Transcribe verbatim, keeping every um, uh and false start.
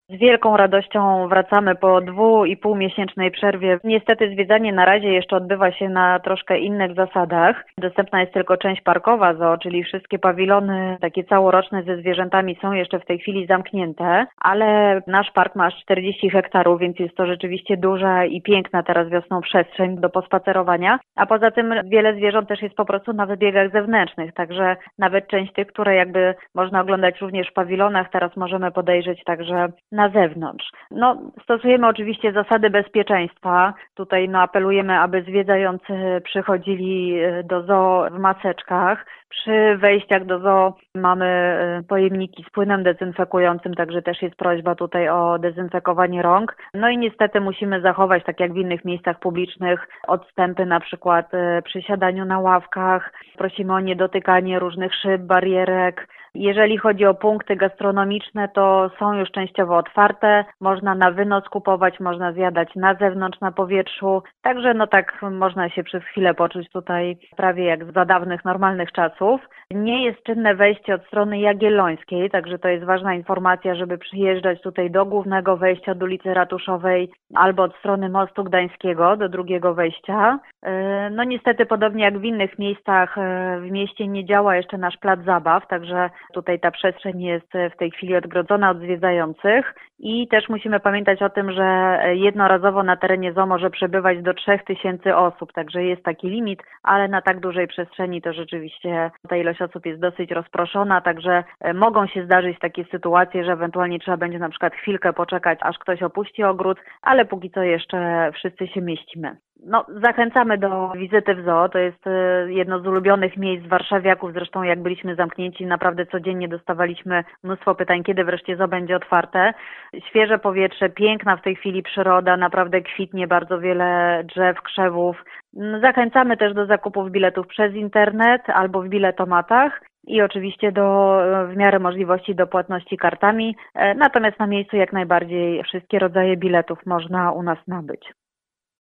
Z wielką radością wracamy po dwu i pół miesięcznej przerwie. Niestety zwiedzanie na razie jeszcze odbywa się na troszkę innych zasadach. Dostępna jest tylko część parkowa zoo, czyli wszystkie pawilony takie całoroczne ze zwierzętami są jeszcze w tej chwili zamknięte, ale nasz park ma aż czterdzieści hektarów, więc jest to rzeczywiście duża i piękna teraz wiosną przestrzeń do pospacerowania. A poza tym wiele zwierząt też jest po prostu na wybiegach zewnętrznych, także nawet część tych, które jakby można oglądać również w pawilonach, teraz możemy podejrzeć także na zewnątrz. No, stosujemy oczywiście zasady bezpieczeństwa. Tutaj no, apelujemy, aby zwiedzający przychodzili do zoo w maseczkach. Przy wejściach do zoo mamy pojemniki z płynem dezynfekującym, także też jest prośba tutaj o dezynfekowanie rąk. No i niestety musimy zachować, tak jak w innych miejscach publicznych, odstępy na przykład przy siadaniu na ławkach. Prosimy o niedotykanie różnych szyb, barierek. Jeżeli chodzi o punkty gastronomiczne, to są już częściowo otwarte. Można na wynos kupować, można zjadać na zewnątrz, na powietrzu. Także no tak można się przez chwilę poczuć tutaj prawie jak za dawnych, normalnych czasów. Nie jest czynne wejście od strony Jagiellońskiej, także to jest ważna informacja, żeby przyjeżdżać tutaj do głównego wejścia od ulicy Ratuszowej albo od strony Mostu Gdańskiego do drugiego wejścia. No niestety podobnie jak w innych miejscach w mieście nie działa jeszcze nasz plac zabaw, także tutaj ta przestrzeń jest w tej chwili odgrodzona od zwiedzających i też musimy pamiętać o tym, że jednorazowo na terenie zoo może przebywać do trzech tysięcy osób, także jest taki limit, ale na tak dużej przestrzeni to rzeczywiście ta ilość osób jest dosyć rozproszona, także mogą się zdarzyć takie sytuacje, że ewentualnie trzeba będzie na przykład chwilkę poczekać, aż ktoś opuści ogród, ale póki co jeszcze wszyscy się mieścimy. No, zachęcamy do wizyty w zoo, to jest jedno z ulubionych miejsc warszawiaków, zresztą jak byliśmy zamknięci, naprawdę codziennie dostawaliśmy mnóstwo pytań, kiedy wreszcie zoo będzie otwarte. Świeże powietrze, piękna w tej chwili przyroda, naprawdę kwitnie bardzo wiele drzew, krzewów. Zachęcamy też do zakupów biletów przez internet albo w biletomatach i oczywiście do w miarę możliwości do płatności kartami, natomiast na miejscu jak najbardziej wszystkie rodzaje biletów można u nas nabyć.